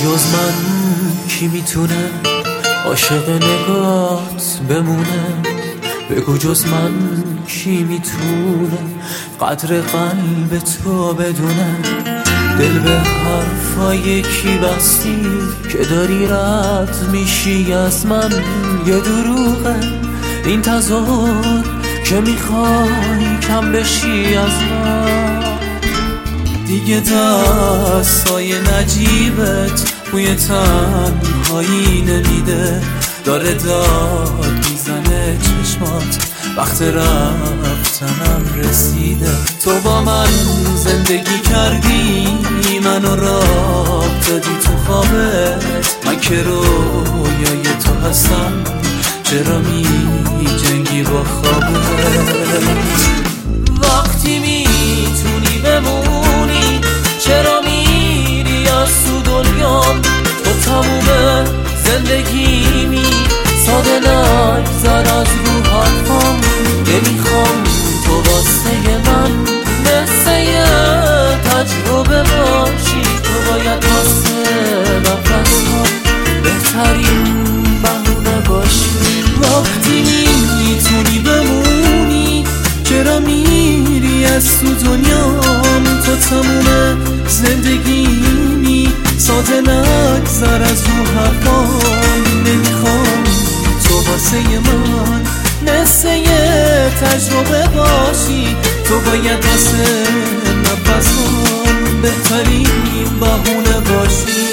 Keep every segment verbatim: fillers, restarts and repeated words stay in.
جز من کی میتونه عاشق نگات بمونه؟ بگو جز من کی میتونه قدر قلب تو بدونه؟ دل به حرفای کی بستی که داری رد میشی از من؟ یه دروغه این تظاهر که میخوای کم بشی از من. دیگه دستای نجیبت بوی تنهایی نمیده، داره داد میزنه چشمات وقت رفتنم رسیده. تو با من زندگی کردی، منو راه دادی تو خوابت، من که رویای تو هستم، چرا می جنگی با خوابت؟ وقتی میتونی بمونی چرا میری از تو دنیام؟ تو تموم زندگیمی، ساده نگذر از رو حرفام. نمیخوام تو واسه من مثل یه تجربه باشی، تو باید واسه نفسم بهترین بهونه باشی. وقتی میتونی بمونی چرا میری از تو دنیام؟ تو تموم زندگیمی، ساده نگذر از رو حرفام. نمیخوام تو واسه من مثل یه تجربه باشی، تو باید واسه نفسم بهترین بهونه باشی.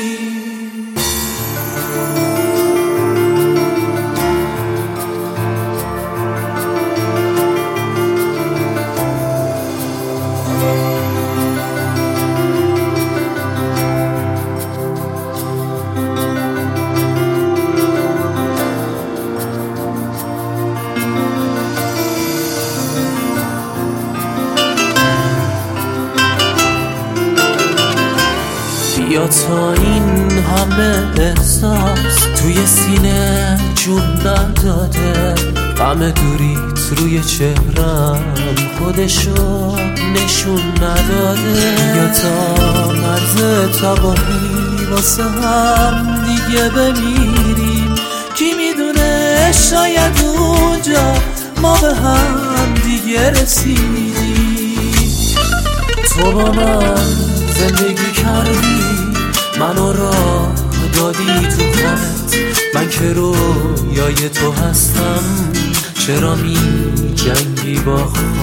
یا تا این همه احساس توی سینه جون نداده، غم دوریت روی چهرم خودشو نشون نداده. یا تا مرز تباهی واسه هم دیگه بمیریم، کی میدونه شاید اونجا ما به هم دیگه رسیدیم. تو با من زندگی کردی، منو راه دادی تو خوابت، من که رویای تو هستم، چرا می جنگی با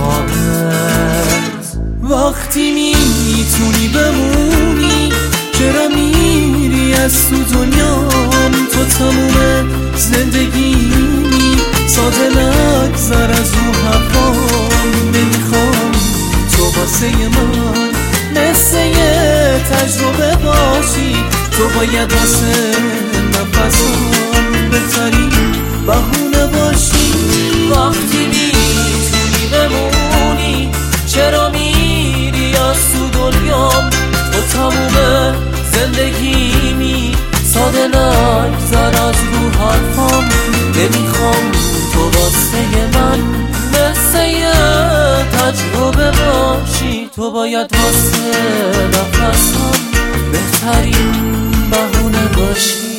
خوابت؟ وقتی میتونی بمونی چرا میری از تو دنیام؟ تو تموم زندگیمی، ساده نگذر از رو حرفام. نمیخوام تو واسه من مثل یه تجربه باشی، تو باید واسه نفسم بهترین بهونه باشی. وقتی میتونی بمونی چرا میری از تو دنیام؟ تو تموم زندگیمی، ساده نگذر از رو حرفام. نمیخوام تو واسه من مثل یه تجربه باشی، تو باید واسه نفسم بهترین بهونه باشی.